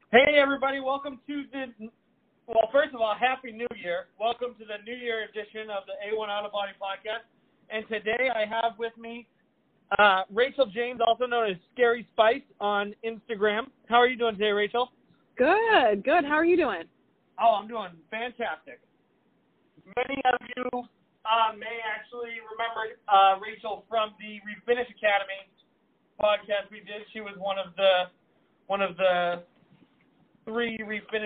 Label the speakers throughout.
Speaker 1: Hey, everybody. Welcome to first of all, Happy New Year. Welcome to the New Year edition of the A1 Auto Body Podcast. And today I have with me Rachel James, also known as Scary Spice on Instagram. How are you doing today, Rachel?
Speaker 2: Good. How are you doing?
Speaker 1: Oh, I'm doing fantastic. Many of you may actually remember Rachel from the Refinish Academy podcast we did. She was one of the 3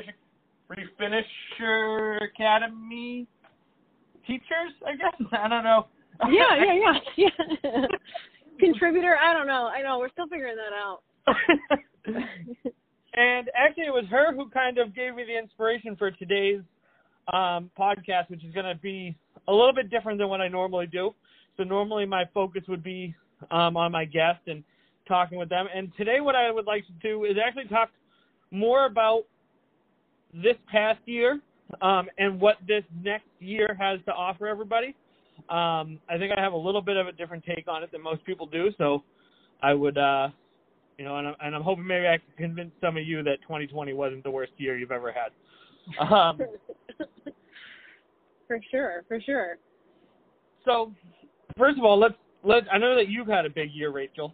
Speaker 1: Refinisher Academy teachers, I guess. I don't know.
Speaker 2: Yeah. Contributor, I don't know. I know, we're still figuring that out.
Speaker 1: And actually, it was her who kind of gave me the inspiration for today's podcast, which is going to be a little bit different than what I normally do. So normally my focus would be on my guest and talking with them. And today what I would like to do is actually talk more about this past year and what this next year has to offer everybody. I think I have a little bit of a different take on it than most people do, so I would, and I'm hoping maybe I can convince some of you that 2020 wasn't the worst year you've ever had.
Speaker 2: For sure.
Speaker 1: So, first of all, let's. I know that you've had a big year, Rachel.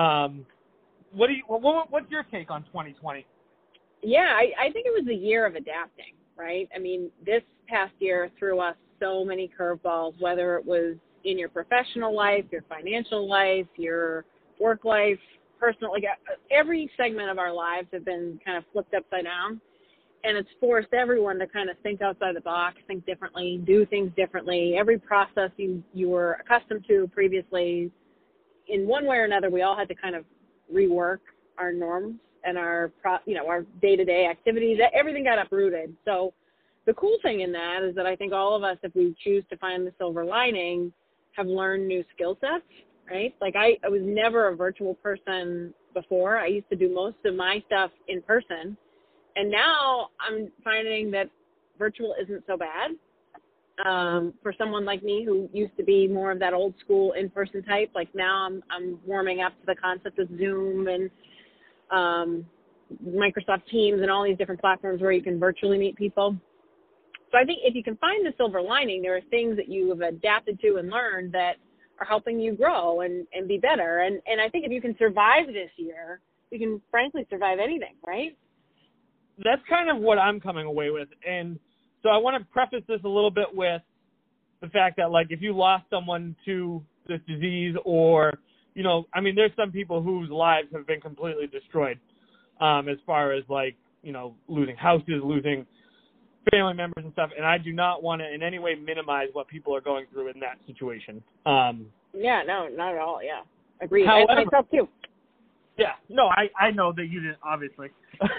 Speaker 1: What's your take on 2020?
Speaker 2: Yeah, I think it was a year of adapting, right? I mean, this past year threw us so many curveballs, whether it was in your professional life, your financial life, your work life, personal, like every segment of our lives have been kind of flipped upside down. And it's forced everyone to kind of think outside the box, think differently, do things differently. Every process you were accustomed to previously, in one way or another, we all had to kind of rework our norms and our day-to-day activities. Everything got uprooted. So the cool thing in that is that I think all of us, if we choose to find the silver lining, have learned new skill sets, right? Like I was never a virtual person before. I used to do most of my stuff in person. And now I'm finding that virtual isn't so bad. For someone like me who used to be more of that old school in-person type, like now I'm warming up to the concept of Zoom and Microsoft Teams and all these different platforms where you can virtually meet people. So I think if you can find the silver lining, there are things that you have adapted to and learned that are helping you grow and be better. And I think if you can survive this year, you can frankly survive anything, right?
Speaker 1: That's kind of what I'm coming away with. And so I want to preface this a little bit with the fact that, like, if you lost someone to this disease or, there's some people whose lives have been completely destroyed as far as, like, losing houses, losing family members and stuff. And I do not want to in any way minimize what people are going through in that situation.
Speaker 2: Yeah, no, not at all. Yeah. Agreed.
Speaker 1: However,
Speaker 2: I myself too.
Speaker 1: Yeah, no, I know that you didn't, obviously.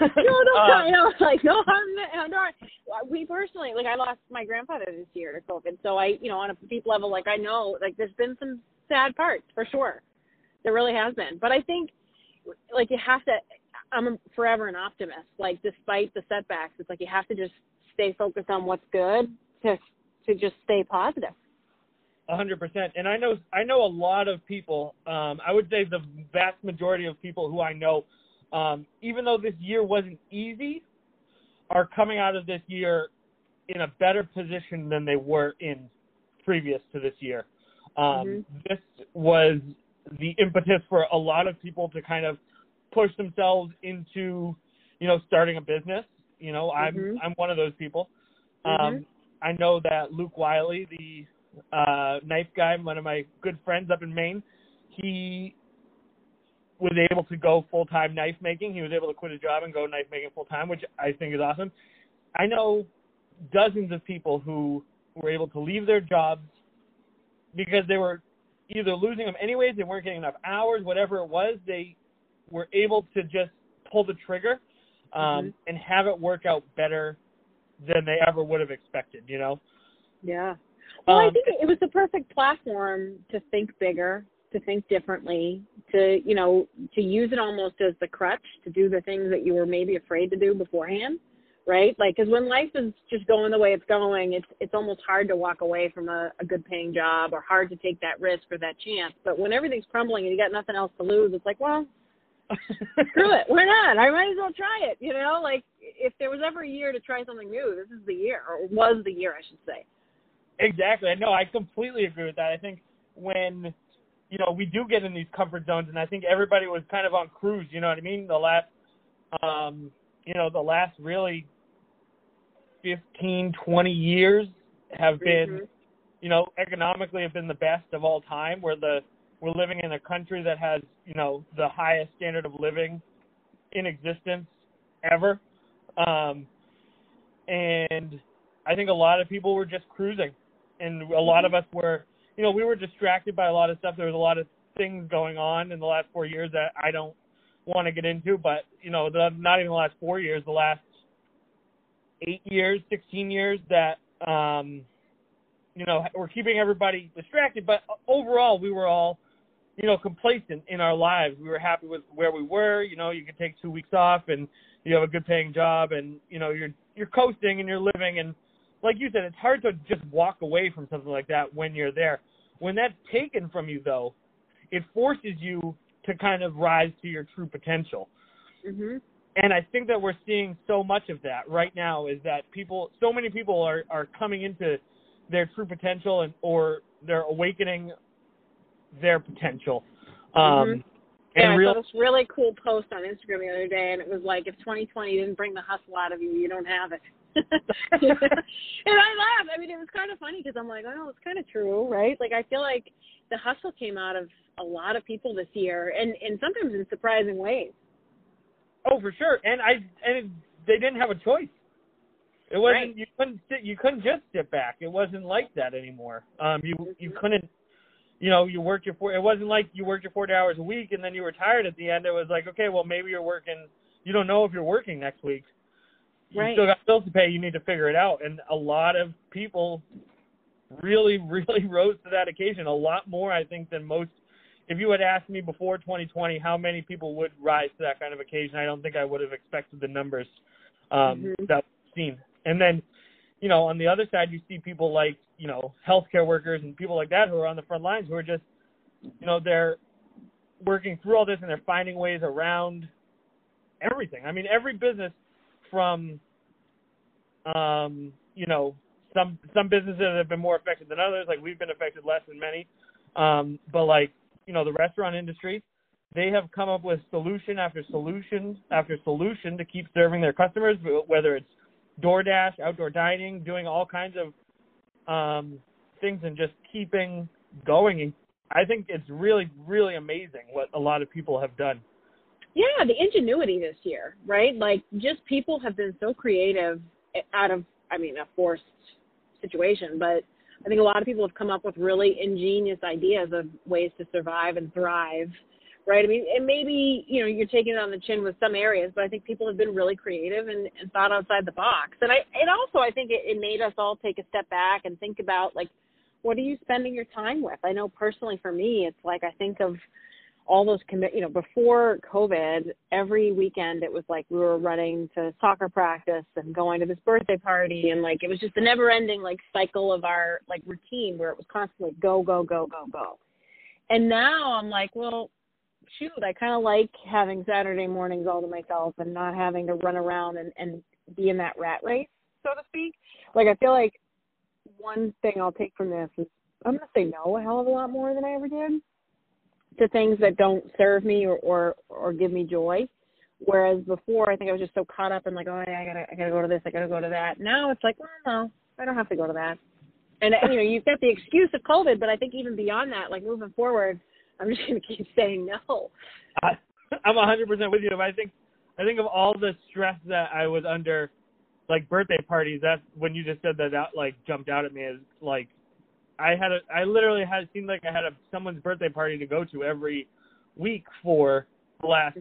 Speaker 2: We personally, I lost my grandfather this year to COVID. So on a deep level, I know, there's been some sad parts for sure. There really has been. But I think, you have to, I'm forever an optimist. Despite the setbacks, it's you have to just stay focused on what's good to just stay positive.
Speaker 1: 100%. And I know a lot of people, I would say the vast majority of people who I know, even though this year wasn't easy, are coming out of this year in a better position than they were in previous to this year. This was the impetus for a lot of people to kind of push themselves into, starting a business. I'm one of those people. I know that Luke Wiley, the knife guy, one of my good friends up in Maine, he was able to go full-time knife making. He was able to quit his job and go knife making full-time, which I think is awesome. I know dozens of people who were able to leave their jobs because they were either losing them anyways, they weren't getting enough hours, whatever it was, they were able to just pull the trigger and have it work out better than they ever would have expected,
Speaker 2: Yeah. Well, I think it was the perfect platform to think bigger, to think differently, to use it almost as the crutch to do the things that you were maybe afraid to do beforehand, right? Because when life is just going the way it's going, it's almost hard to walk away from a good paying job or hard to take that risk or that chance. But when everything's crumbling and you got nothing else to lose, it's well, Screw it. Why not? I might as well try it. You know, like if there was ever a year to try something new, this is the year, or was the year, I should say.
Speaker 1: Exactly. No, I completely agree with that. I think when, we do get in these comfort zones, and I think everybody was kind of on cruise, you know what I mean? The last really 15, 20 years have been, economically have been the best of all time, where we're living in a country that has, the highest standard of living in existence ever. And I think a lot of people were just cruising, and a lot of us were, we were distracted by a lot of stuff. There was a lot of things going on in the last 4 years that I don't want to get into, but, not even the last 4 years, the last 8 years, 16 years that, we're keeping everybody distracted. But overall, we were all, complacent in our lives. We were happy with where we were. You could take 2 weeks off and you have a good paying job, and, you're coasting and you're living. And like you said, it's hard to just walk away from something like that when you're there. When that's taken from you, though, it forces you to kind of rise to your true potential.
Speaker 2: Mm-hmm.
Speaker 1: And I think that we're seeing so much of that right now, is that so many people are coming into their true potential or they're awakening their potential.
Speaker 2: I saw this really cool post on Instagram the other day, and it was like, if 2020 didn't bring the hustle out of you, you don't have it. And I laughed. I mean, it was kind of funny because I'm like, oh, it's kind of true, right? Like, I feel like the hustle came out of a lot of people this year, and sometimes in surprising ways.
Speaker 1: Oh, for sure. And they didn't have a choice. It wasn't,
Speaker 2: right.
Speaker 1: You couldn't just sit back. It wasn't like that anymore. You couldn't, you worked it wasn't like you worked your 40 hours a week and then you were tired at the end. It was like, okay, well, maybe you're working, you don't know if you're working next week. You
Speaker 2: right.
Speaker 1: still got bills to pay. You need to figure it out. And a lot of people really, really rose to that occasion. A lot more, I think, than most. If you had asked me before 2020 how many people would rise to that kind of occasion, I don't think I would have expected the numbers that we've seen. And then, on the other side, you see people like, healthcare workers and people like that who are on the front lines who are just, they're working through all this and they're finding ways around everything. I mean, every business from, some businesses have been more affected than others. Like, we've been affected less than many. But like, the restaurant industry, they have come up with solution after solution after solution to keep serving their customers, whether it's DoorDash, outdoor dining, doing all kinds of things and just keeping going. And I think it's really, really amazing what a lot of people have done.
Speaker 2: Yeah, the ingenuity this year, right? Like, just people have been so creative out of, a forced situation, but I think a lot of people have come up with really ingenious ideas of ways to survive and thrive, right? I mean, and maybe, you're taking it on the chin with some areas, but I think people have been really creative and thought outside the box. And I think it made us all take a step back and think about, like, what are you spending your time with? I know personally for me, it's like I think of all those before COVID, every weekend it was like we were running to soccer practice and going to this birthday party, and like it was just a never-ending like cycle of our like routine where it was constantly go, go, go, go, go. And now I'm like, well, shoot, I kind of like having Saturday mornings all to myself and not having to run around and be in that rat race, so to speak. Like, I feel like one thing I'll take from this is I'm going to say no a hell of a lot more than I ever did to things that don't serve me or give me joy. Whereas before, I think I was just so caught up in like, oh, I gotta go to this, I gotta go to that. Now it's like, well, no, I don't have to go to that. And you've got the excuse of COVID, but I think even beyond that, like moving forward, I'm just gonna keep saying no.
Speaker 1: I'm 100% with you. I think of all the stress that I was under, like birthday parties. That's when you just said that like jumped out at me as like. I literally had it seemed like I had someone's birthday party to go to every week for the last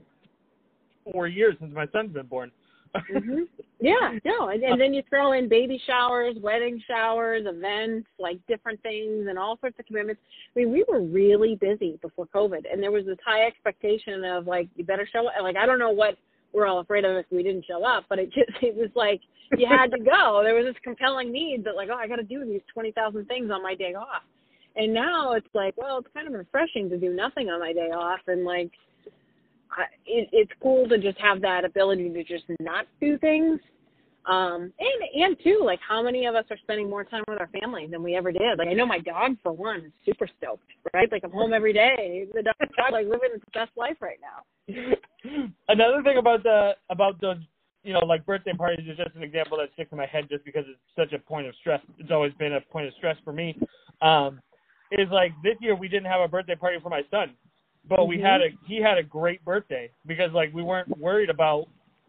Speaker 1: 4 years since my son's been born.
Speaker 2: Mm-hmm. Yeah, no, and then you throw in baby showers, wedding showers, events, like different things and all sorts of commitments. I mean, we were really busy before COVID, and there was this high expectation of like, you better show up. Like, I don't know what we're all afraid of if we didn't show up, but it was like you had to go. There was this compelling need that like, oh, I got to do these 20,000 things on my day off. And now it's like, well, it's kind of refreshing to do nothing on my day off. And like, it's cool to just have that ability to just not do things. And too, like, how many of us are spending more time with our family than we ever did? Like, I know my dog, for one, is super stoked, right? Like, I'm home every day. The dog, like, living its best life right now.
Speaker 1: Another thing about those, like birthday parties is just an example that sticks in my head just because it's such a point of stress. It's always been a point of stress for me. Is like this year we didn't have a birthday party for my son, but he had a great birthday because like we weren't worried about,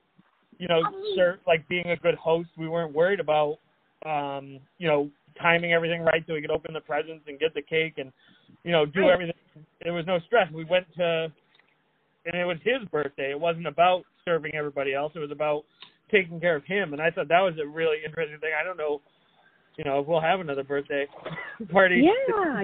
Speaker 1: like being a good host. We weren't worried about, timing everything right so we could open the presents and get the cake and, do everything. There was no stress. We went to, and it was his birthday. It wasn't about serving everybody else. It was about taking care of him. And I thought that was a really interesting thing. I don't know, if we'll have another birthday party.
Speaker 2: Yeah,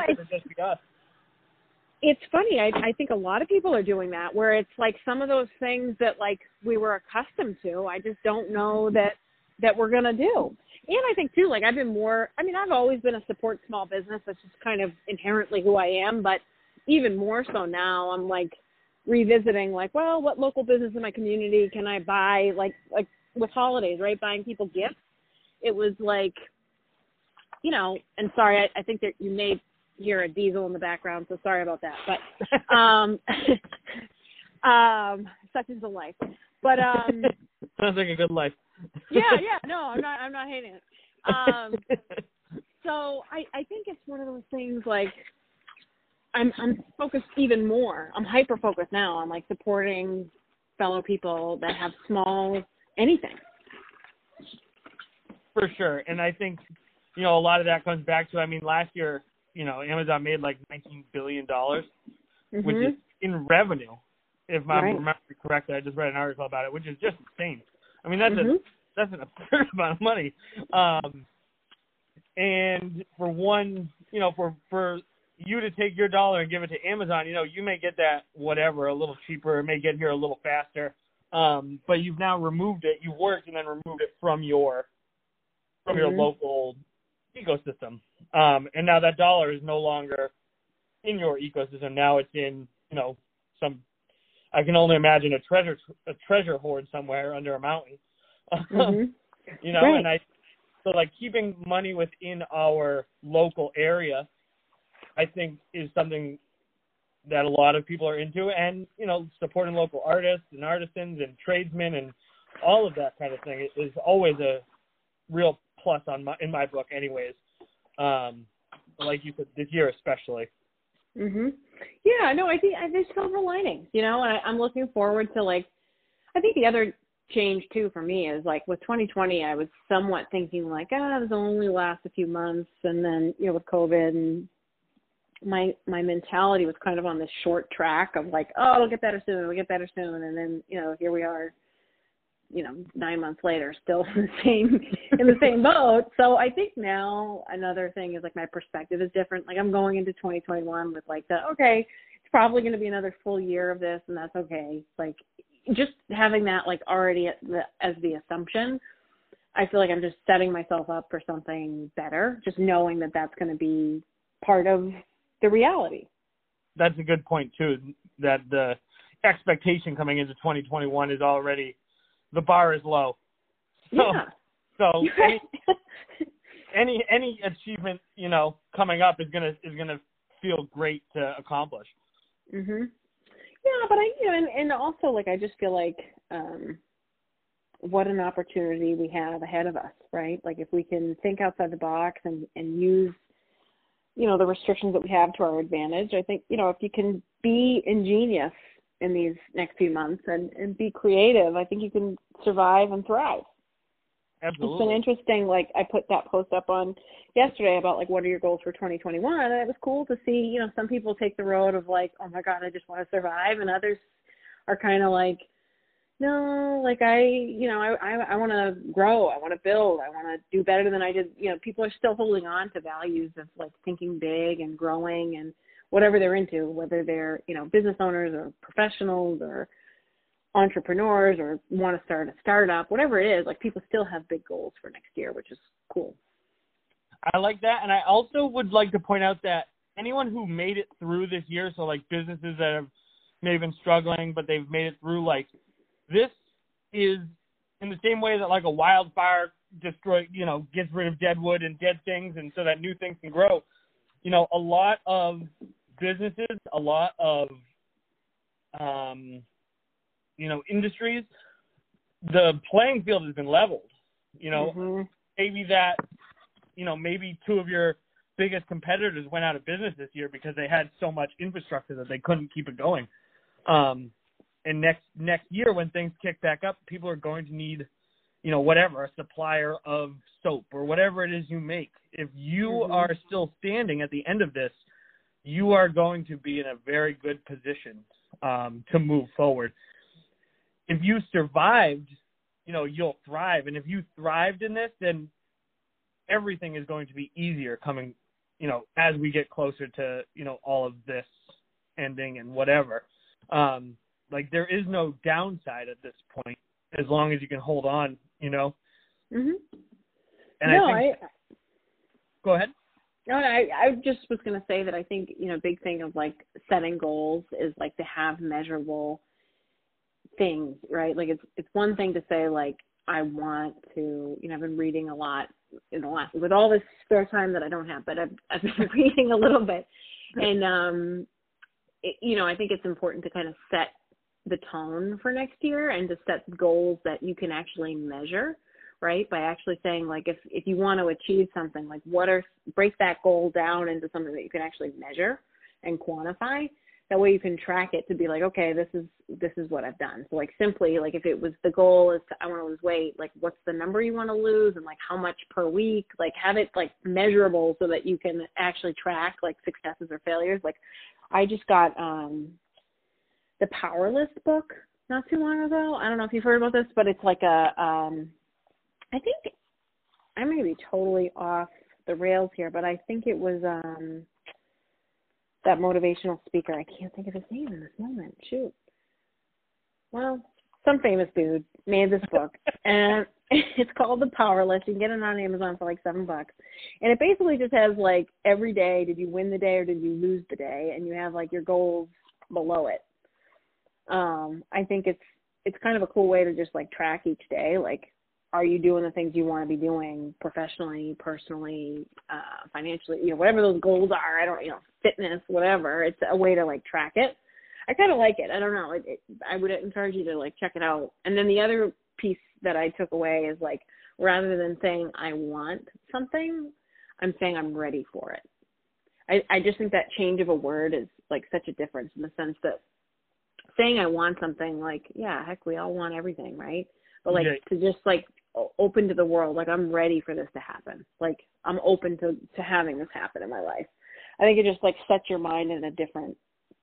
Speaker 2: it's funny. I think a lot of people are doing that where it's like some of those things that like we were accustomed to, I just don't know that we're going to do. And I think too, like I've always been a support small business. That's just kind of inherently who I am. But even more so now, I'm like revisiting like, well, what local business in my community can I buy? Like with holidays, right? Buying people gifts. It was like, and sorry, I think that you may hear a diesel in the background, so sorry about that. But such is the life. But
Speaker 1: sounds like a good life.
Speaker 2: yeah, no, I'm not hating it. So I think it's one of those things like I'm focused even more. I'm hyper focused now on like supporting fellow people that have small anything.
Speaker 1: For sure, and I think a lot of that comes back to last year. Amazon made like $19 billion, which is in revenue, if I'm remembering correctly. I just read an article about it, which is just insane. That's an absurd amount of money. And for one, for you to take your dollar and give it to Amazon, you may get that whatever a little cheaper, it may get here a little faster. But you've now removed it. You've worked and then removed it from your local ecosystem. And now that dollar is no longer in your ecosystem. Now it's in, I can only imagine a treasure hoard somewhere under a mountain. And so like keeping money within our local area, I think is something that a lot of people are into, and, supporting local artists and artisans and tradesmen and all of that kind of thing is always a real plus in my book anyways. Like you said, this year especially.
Speaker 2: Yeah, no, I think there's silver linings, and I'm looking forward to like, I think the other change too for me is like with 2020, I was somewhat thinking like, this will only last a few months. And then, with COVID and my mentality was kind of on this short track of like, oh, it'll get better soon. And then, here we are, 9 months later, still in the same boat. So I think now another thing is like my perspective is different. Like I'm going into 2021 with like okay, it's probably going to be another full year of this, and that's okay. Like just having that like already as the assumption, I feel like I'm just setting myself up for something better. Just knowing that that's going to be part of the reality.
Speaker 1: That's a good point too. That the expectation coming into 2021 is already. The bar is low. So any achievement, coming up is gonna feel great to accomplish.
Speaker 2: Yeah, but and also like I just feel like what an opportunity we have ahead of us, right? Like if we can think outside the box and use the restrictions that we have to our advantage, I think if you can be ingenious in these next few months and be creative, I think you can survive and thrive.
Speaker 1: Absolutely.
Speaker 2: It's been interesting. Like I put that post up on yesterday about like, what are your goals for 2021? And it was cool to see, some people take the road of like, oh my God, I just want to survive. And others are kind of like, no, like I want to grow. I want to build. I want to do better than I did. People are still holding on to values of like thinking big and growing and whatever they're into, whether they're, business owners or professionals or entrepreneurs or want to start a startup, whatever it is, like people still have big goals for next year, which is cool.
Speaker 1: I like that. And I also would like to point out that anyone who made it through this year, so like businesses that have, may have been struggling, but they've made it through. Like, this is in the same way that like a wildfire gets rid of dead wood and dead things, and so that new things can grow. A lot of businesses, a lot of industries, the playing field has been leveled. Maybe that, maybe two of your biggest competitors went out of business this year because they had so much infrastructure that they couldn't keep it going. And next year when things kick back up, people are going to need, whatever, a supplier of soap or whatever it is you make. If you are still standing at the end of this, you are going to be in a very good position to move forward. If you survived, you'll thrive. And if you thrived in this, then everything is going to be easier coming, as we get closer to, all of this ending and whatever. Like, there is no downside at this point as long as you can hold on, And go ahead.
Speaker 2: No, I just was going to say that I think, big thing of like setting goals is like to have measurable things, right? Like it's one thing to say like, I want to, I've been reading a lot with all this spare time that I don't have, but I've been reading a little bit. And, I think it's important to kind of set the tone for next year and to set goals that you can actually measure, right? By actually saying like, if you want to achieve something, like break that goal down into something that you can actually measure and quantify. That way you can track it to be like, okay, this is what I've done. So like simply, like if it was the goal is I want to lose weight, like what's the number you want to lose and like how much per week, like have it like measurable so that you can actually track like successes or failures. Like I just got the Power List book not too long ago. I don't know if you've heard about this, but it's like I think I may be totally off the rails here, but I think it was that motivational speaker. I can't think of his name in this moment. Shoot. Well, some famous dude made this book, and it's called The Power List. You can get it on Amazon for like $7. And it basically just has like every day, did you win the day or did you lose the day? And you have like your goals below it. I think it's kind of a cool way to just like track each day. Like, are you doing the things you want to be doing professionally, personally, financially, whatever those goals are, fitness, whatever. It's a way to like track it. I kind of like it. I don't know. I would encourage you to like check it out. And then the other piece that I took away is like, rather than saying I want something, I'm saying I'm ready for it. I just think that change of a word is like such a difference in the sense that saying I want something, like, yeah, heck, we all want everything, right? But like to just like open to the world, like I'm ready for this to happen. Like I'm open to having this happen in my life. I think it just like sets your mind in a different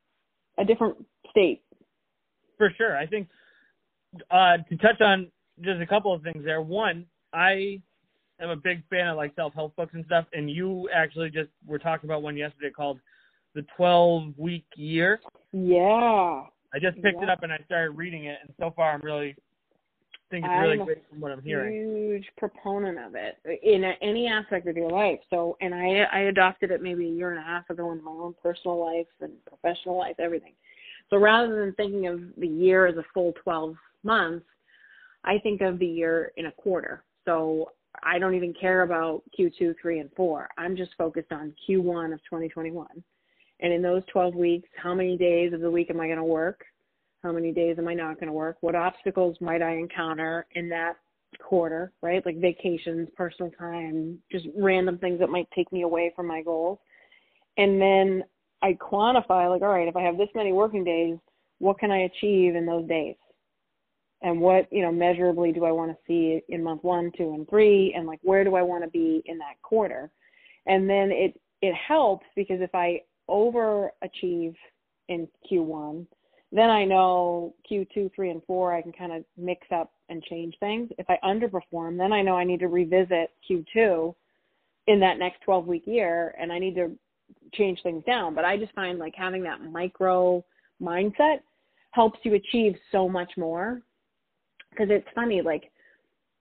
Speaker 2: state.
Speaker 1: For sure. I think to touch on just a couple of things there. One, I am a big fan of like self-help books and stuff, and you actually just were talking about one yesterday called The 12-Week Year.
Speaker 2: Yeah.
Speaker 1: I just picked it up and I started reading it, and so far I think it's really great from what I'm hearing.
Speaker 2: Huge proponent of it in any aspect of your life. So, and I adopted it maybe a year and a half ago in my own personal life and professional life, everything. So rather than thinking of the year as a full 12 months, I think of the year in a quarter. So I don't even care about Q2, 3, and 4. I'm just focused on Q1 of 2021. And in those 12 weeks, how many days of the week am I going to work? How many days am I not going to work? What obstacles might I encounter in that quarter, right? Like vacations, personal time, just random things that might take me away from my goals. And then I quantify, like, all right, if I have this many working days, what can I achieve in those days? And what, measurably do I want to see in month 1, 2, and 3? And like, where do I want to be in that quarter? And then it helps because if I overachieve in Q1, then I know Q2, 3, and 4, I can kind of mix up and change things. If I underperform, then I know I need to revisit Q2 in that next 12-week year, and I need to change things down. But I just find like having that micro mindset helps you achieve so much more. Because it's funny, like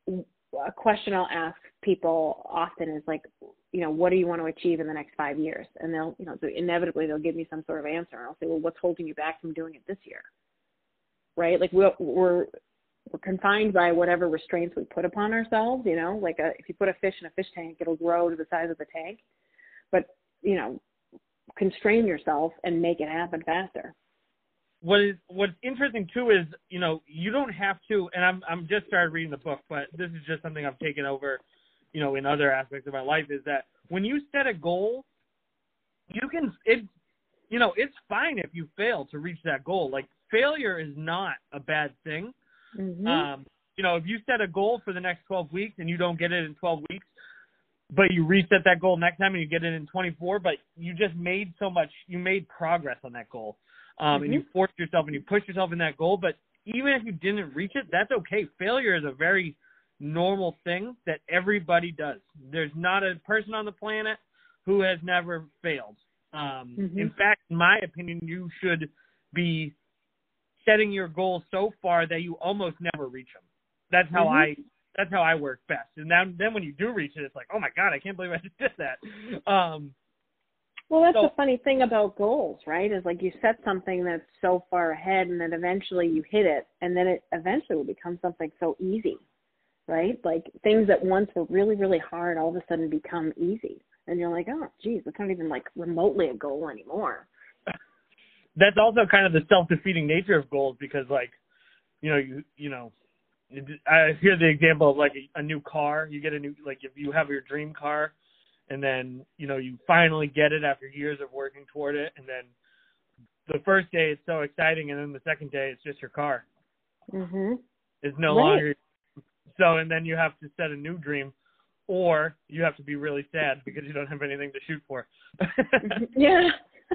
Speaker 2: a question I'll ask people often is like, what do you want to achieve in the next 5 years? And they'll, inevitably they'll give me some sort of answer. And I'll say, well, what's holding you back from doing it this year? Right? Like we're confined by whatever restraints we put upon ourselves, like if you put a fish in a fish tank, it'll grow to the size of the tank. But, constrain yourself and make it happen faster.
Speaker 1: What's interesting too is, you don't have to, and I'm just started reading the book, but this is just something I've taken over, in other aspects of my life, is that when you set a goal, it's fine if you fail to reach that goal. Like, failure is not a bad thing.
Speaker 2: Mm-hmm.
Speaker 1: If you set a goal for the next 12 weeks and you don't get it in 12 weeks, but you reset that goal next time and you get it in 24, but you just made you made progress on that goal. And you forced yourself and you pushed yourself in that goal. But even if you didn't reach it, that's okay. Failure is a very normal thing that everybody does. There's not a person on the planet who has never failed. In fact, in my opinion, you should be setting your goals so far that you almost never reach them. That's how I work best. And then when you do reach it, it's like, oh my God, I can't believe I just did that.
Speaker 2: Well, that's the funny thing about goals, right? Is like you set something that's so far ahead and then eventually you hit it, and then it eventually will become something so easy, right? Like things that once were really, really hard all of a sudden become easy. And you're like, oh, geez, it's not even like remotely a goal anymore.
Speaker 1: That's also kind of the self-defeating nature of goals because, like, I hear the example of like a new car. You get a new, like if you have your dream car, and then, you finally get it after years of working toward it. And then the first day it's so exciting. And then the second day it's just your car.
Speaker 2: Mm-hmm.
Speaker 1: It's no longer. So, and then you have to set a new dream, or you have to be really sad because you don't have anything to shoot for.
Speaker 2: Yeah.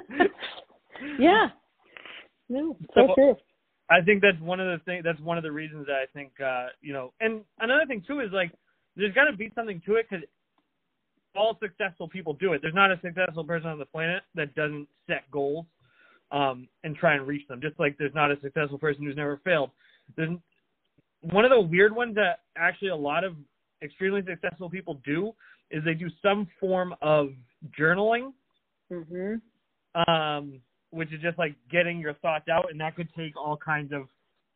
Speaker 2: Yeah. No, so true.
Speaker 1: I think that's one of the reasons that I think, and another thing too is like, there's got to be something to it because all successful people do it. There's not a successful person on the planet that doesn't set goals and try and reach them. Just like there's not a successful person who's never failed. There's one of the weird ones that actually a lot of extremely successful people do is they do some form of journaling, which is just like getting your thoughts out, and that could take all kinds of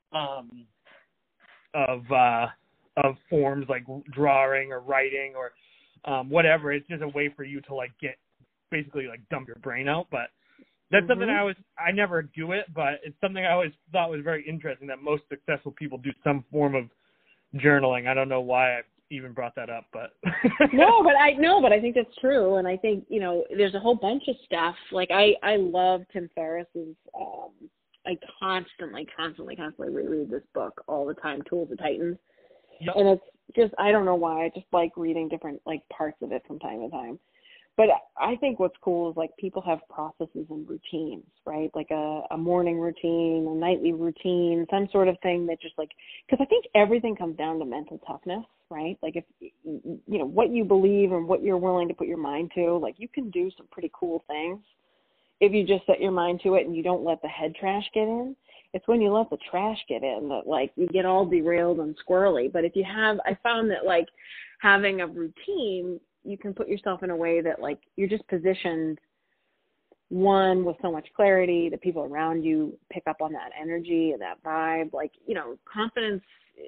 Speaker 1: forms like drawing or writing or whatever. It's just a way for you to like get basically like dump your brain out. But that's something I never do it, but it's something I always thought was very interesting that most successful people do some form of journaling. I don't know why I even brought that up, but
Speaker 2: No, but I think that's true. And I think, there's a whole bunch of stuff. Like I love Tim Ferriss's, I constantly reread this book all the time, Tools of Titans. Yep. And it's just, I don't know why, I just like reading different like parts of it from time to time. But I think what's cool is like people have processes and routines, right? Like a morning routine, a nightly routine, some sort of thing that just like, because I think everything comes down to mental toughness, right? Like if, what you believe and what you're willing to put your mind to, like you can do some pretty cool things if you just set your mind to it and you don't let the head trash get in. It's when you let the trash get in that like you get all derailed and squirrely. But if you have, I found that like having a routine, you can put yourself in a way that like you're just positioned, one, with so much clarity that people around you pick up on that energy and that vibe. Like, confidence,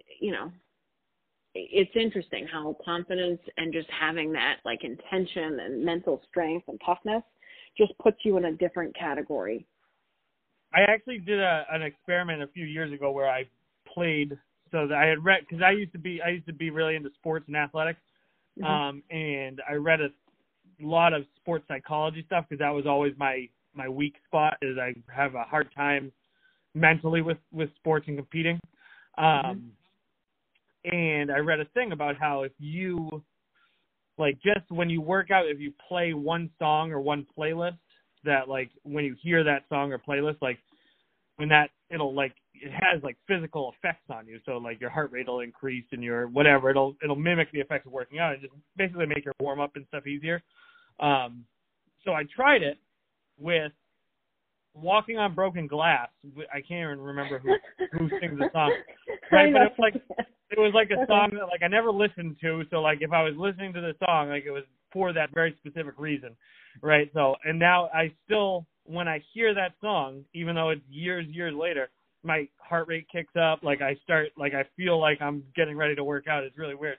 Speaker 2: it's interesting how confidence and just having that like intention and mental strength and toughness just puts you in a different category.
Speaker 1: I actually did an experiment a few years ago where I played, so that I had read, because I used to be really into sports and athletics. And I read a lot of sports psychology stuff because that was always my weak spot, is I have a hard time mentally with sports and competing. And I read a thing about how if you, like, just when you work out, if you play one song or one playlist, that, like, when you hear that song or playlist, like, when that, it'll, like, it has, like, physical effects on you. So, like, your heart rate will increase and your whatever. It'll mimic the effects of working out and just basically make your warm-up and stuff easier. So I tried it with Walking on Broken Glass. I can't even remember who sings the song. Right? But it was like a song that like I never listened to. So like if I was listening to the song, like it was for that very specific reason, right? So and now I still, when I hear that song, even though it's years later, my heart rate kicks up. Like I feel like I'm getting ready to work out. It's really weird.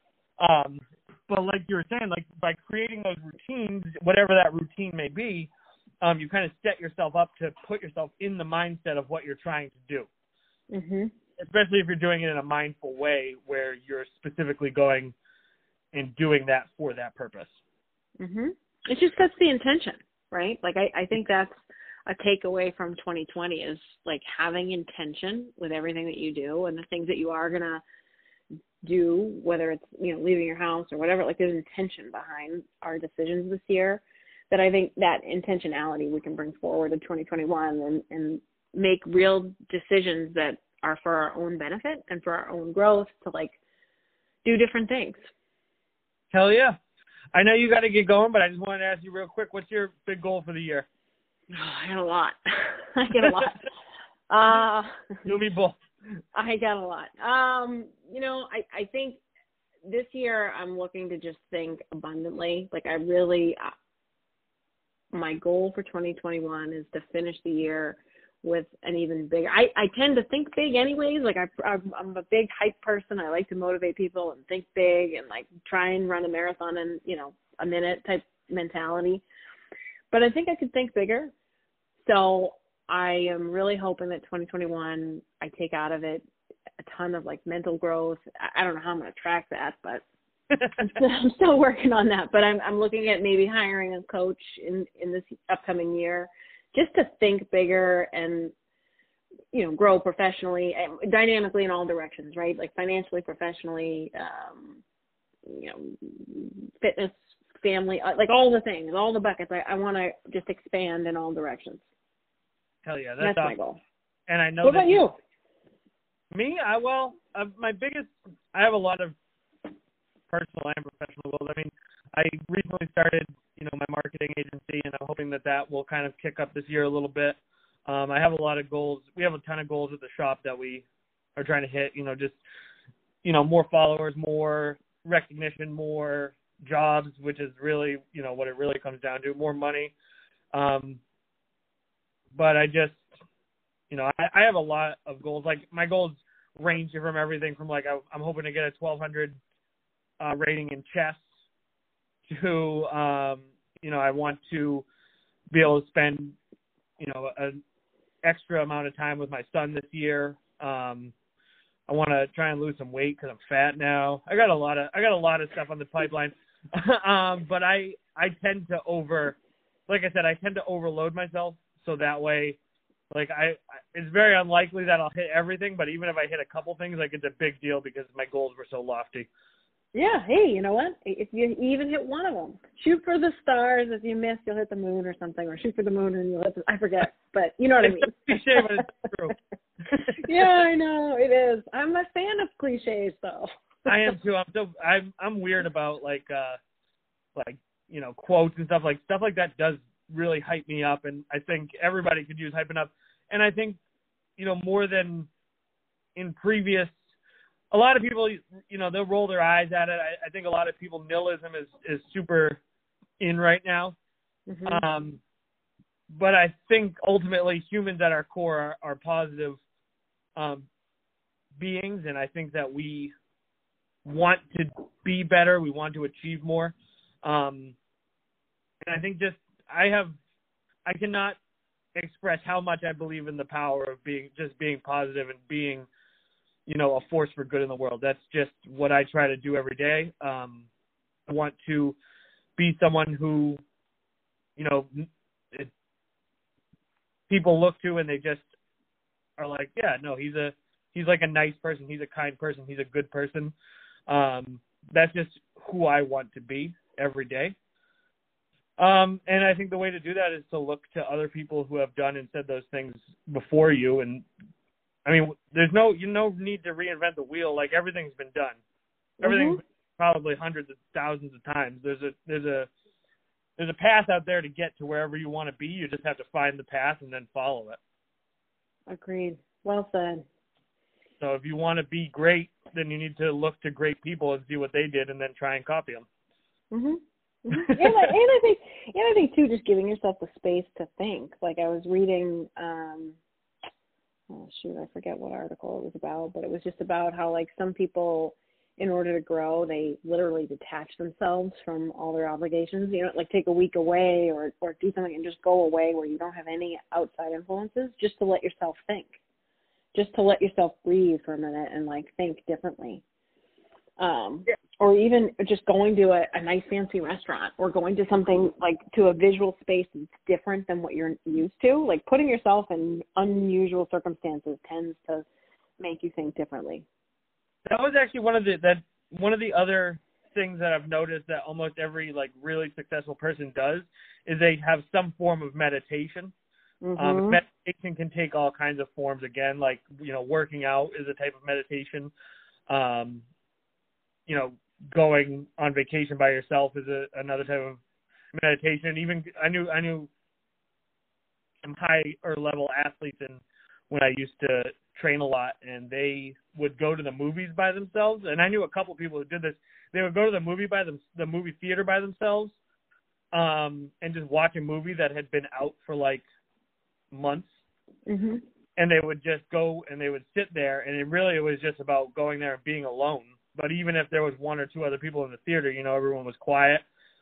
Speaker 1: But like you were saying, like by creating those routines, whatever that routine may be, you kind of set yourself up to put yourself in the mindset of what you're trying to do.
Speaker 2: Mhm.
Speaker 1: Especially if you're doing it in a mindful way where you're specifically going and doing that for that purpose.
Speaker 2: Mhm. It just sets the intention, right? Like I think that's a takeaway from 2020 is like having intention with everything that you do and the things that you are going to do, whether it's, leaving your house or whatever. Like there's intention behind our decisions this year that I think that intentionality we can bring forward in 2021 and make real decisions that are for our own benefit and for our own growth to like do different things.
Speaker 1: Hell yeah. I know you got to get going, but I just wanted to ask you real quick, what's your big goal for the year?
Speaker 2: Oh, I got a lot. I get a lot.
Speaker 1: You'll be both.
Speaker 2: I got a lot. I think this year I'm looking to just think abundantly. Like I really, my goal for 2021 is to finish the year with an even bigger. I tend to think big anyways. Like I'm a big hype person. I like to motivate people and think big and like try and run a marathon in, a minute type mentality. But I think I could think bigger. So I am really hoping that 2021, I take out of it a ton of like mental growth. I don't know how I'm going to track that, but I'm still working on that. But I'm looking at maybe hiring a coach in this upcoming year just to think bigger and, grow professionally and dynamically in all directions, right? Like financially, professionally, fitness, family, like all the things, all the buckets. I want to just expand in all directions.
Speaker 1: Hell yeah,
Speaker 2: that's
Speaker 1: awesome.
Speaker 2: My goal.
Speaker 1: And I know.
Speaker 2: What about you?
Speaker 1: Me? My biggest. I have a lot of personal and professional goals. I mean, I recently started, my marketing agency, and I'm hoping that will kind of kick up this year a little bit. I have a lot of goals. We have a ton of goals at the shop that we are trying to hit. Just more followers, more recognition, more jobs, which is really, what it really comes down to, more money. But I just, I have a lot of goals. Like my goals range from everything from like, I'm hoping to get a 1200 rating in chess to, I want to be able to spend, an extra amount of time with my son this year. I want to try and lose some weight because I'm fat now. I got a lot of stuff on the pipeline. But I tend to I tend to overload myself. So that way, like it's very unlikely that I'll hit everything, but even if I hit a couple things, like it's a big deal because my goals were so lofty.
Speaker 2: Yeah. Hey, you know what? If you even hit one of them, shoot for the stars. If you miss, you'll hit the moon or something, or shoot for the moon and you'll hit I forget, but you know what I mean.
Speaker 1: It's cliché, but it's true.
Speaker 2: Yeah, I know it is. I'm a fan of cliches, though.
Speaker 1: I am too. I'm weird about like quotes and stuff like that does really hype me up, and I think everybody could use hyping up. And I think, more than in previous, a lot of people, they'll roll their eyes at it. I think a lot of people, nihilism is super in right now.
Speaker 2: Mm-hmm.
Speaker 1: But I think ultimately humans at our core are positive beings, and I think that we want to be better. We want to achieve more. And I think I cannot express how much I believe in the power of being positive and being, a force for good in the world. That's just what I try to do every day. I want to be someone who, people look to and they just are like, yeah, no, he's like a nice person. He's a kind person. He's a good person. That's just who I want to be every day. And I think the way to do that is to look to other people who have done and said those things before you. And I mean, there's no need to reinvent the wheel. Like everything's been done. Everything's probably hundreds of thousands of times. There's a path out there to get to wherever you want to be. You just have to find the path and then follow it.
Speaker 2: Agreed. Well said.
Speaker 1: So if you want to be great, then you need to look to great people and see what they did and then try and copy them.
Speaker 2: Mhm. Mm-hmm. and I think too, just giving yourself the space to think. Like I was reading, I forget what article it was about, but it was just about how like some people, in order to grow, they literally detach themselves from all their obligations. You know, like take a week away or do something and just go away where you don't have any outside influences, just to let yourself think, just to let yourself breathe for a minute and like think differently. Or even just going to a nice fancy restaurant or going to something like to a visual space that's different than what you're used to. Like putting yourself in unusual circumstances tends to make you think differently.
Speaker 1: That was actually one of the other things that I've noticed that almost every like really successful person does is they have some form of meditation.
Speaker 2: Mm-hmm.
Speaker 1: Meditation can take all kinds of forms. Again, like working out is a type of meditation. Going on vacation by yourself is another type of meditation. And even I knew some higher level athletes when I used to train a lot, and they would go to the movies by themselves. And I knew a couple people who did this. They would go to the movie theater by themselves, and just watch a movie that had been out for like months.
Speaker 2: Mm-hmm.
Speaker 1: And they would just go and they would sit there, and it was just about going there and being alone. But even if there was one or two other people in the theater, everyone was quiet.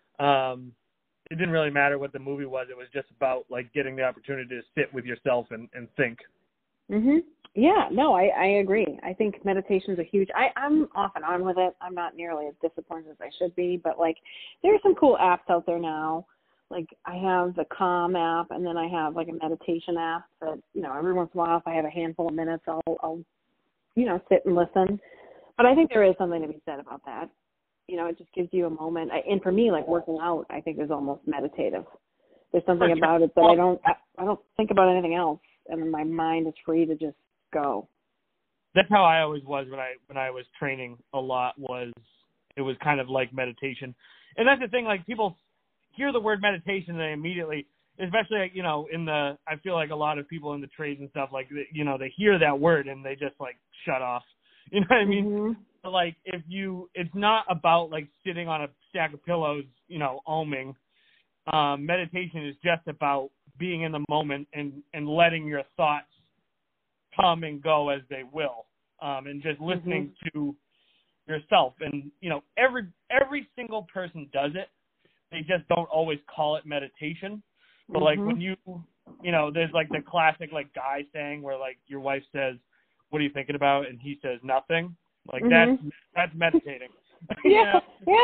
Speaker 1: It didn't really matter what the movie was. It was just about like getting the opportunity to sit with yourself and think.
Speaker 2: Mhm. Yeah. No, I agree. I think meditation's a huge. I'm off and on with it. I'm not nearly as disciplined as I should be, but like there are some cool apps out there now. Like I have the Calm app, and then I have like a meditation app that every once in a while, if I have a handful of minutes, I'll sit and listen. But I think there is something to be said about that. It just gives you a moment. And for me, like working out, I think is almost meditative. There's something about it that I don't think about anything else, and my mind is free to just go.
Speaker 1: That's how I always was when I was training a lot. It was kind of like meditation, and that's the thing. Like people hear the word meditation, and they immediately, especially I feel like a lot of people in the trades and stuff, like they hear that word and they just like shut off. You know what I mean?
Speaker 2: Mm-hmm.
Speaker 1: But like it's not about like sitting on a stack of pillows, oming. Meditation is just about being in the moment and letting your thoughts come and go as they will, and just listening to yourself. And every single person does it. They just don't always call it meditation. But like when there's like the classic like guy saying where like your wife says, "What are you thinking about?" and he says nothing. Like that's meditating.
Speaker 2: Yeah.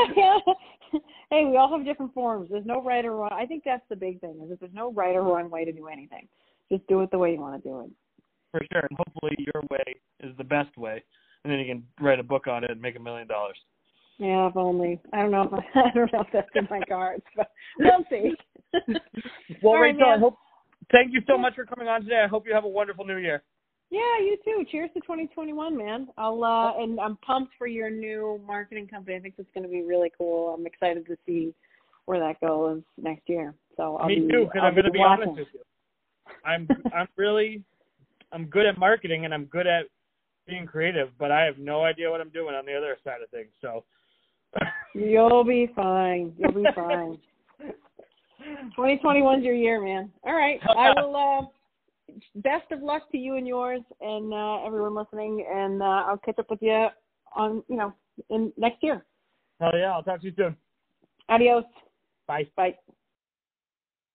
Speaker 2: Hey, we all have different forms. There's no right or wrong. I think that's the big thing, is that there's no right or wrong way to do anything. Just do it the way you want to do it.
Speaker 1: For sure. And hopefully your way is the best way. And then you can write a book on it and make $1 million.
Speaker 2: Yeah, if only. I don't know if that's in my cards, but we'll see.
Speaker 1: Well, Rachel, thank you so much for coming on today. I hope you have a wonderful new year.
Speaker 2: Yeah, you too. Cheers to 2021, man. And I'm pumped for your new marketing company. I think it's going to be really cool. I'm excited to see where that goes next year. So
Speaker 1: Me too, because I'm going to be honest with you. I'm good at marketing and I'm good at being creative, but I have no idea what I'm doing on the other side of things. So
Speaker 2: you'll be fine. 2021's your year, man. All right. I will. Best of luck to you and yours and everyone listening, and I'll catch up with you on in next year.
Speaker 1: Hell yeah, I'll talk to you soon.
Speaker 2: Adios.
Speaker 1: Bye.
Speaker 2: Bye.